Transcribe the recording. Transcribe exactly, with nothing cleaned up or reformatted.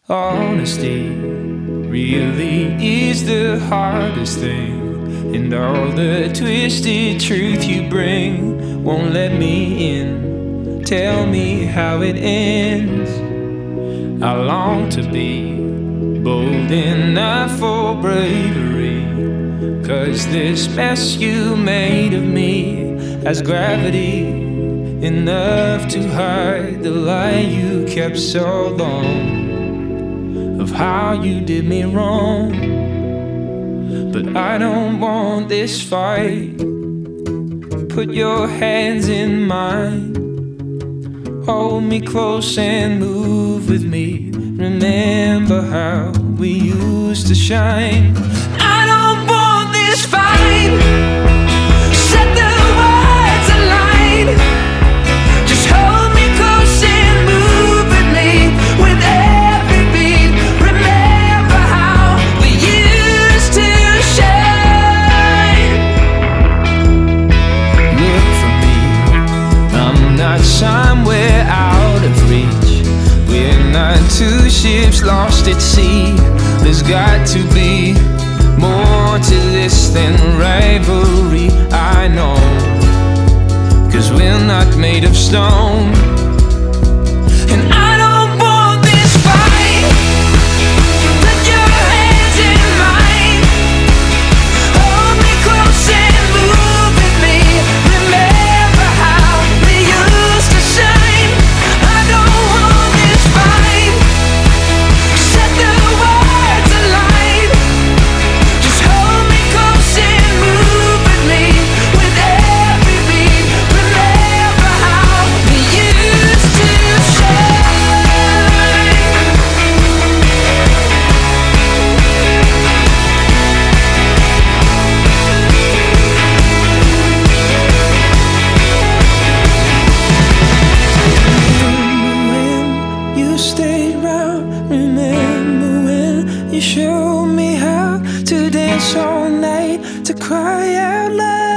Honesty really is the hardest thing, and all the twisted truth you bring won't let me in. Tell me how it ends. I long to be bold enough for bravery, 'cause this mess you made of me has gravity enough to hide the lie you kept so long of how you did me wrong. But I don't want this fight. Put your hands in mine, hold me close and move with me. Remember how we used to shine. I don't want this fight. Set the words aligned. Just hold me close and move with me with every beat. Remember how we used to shine. Look for me, I'm not somewhere out of reach. We're not two ships lost at sea. There's got to be more to this than rivalry, I know, 'cause we're not made of stone. And I don't want this fight. Put your hands in mine, hold me close and move with me. Remember how we used to shine. I don't want this fight. Set the words aligned. Just hold me close and move with me with every beat. Remember how we used to shine. Remember when you stayed round. Remember when you showed me how to dance all night, to cry out loud.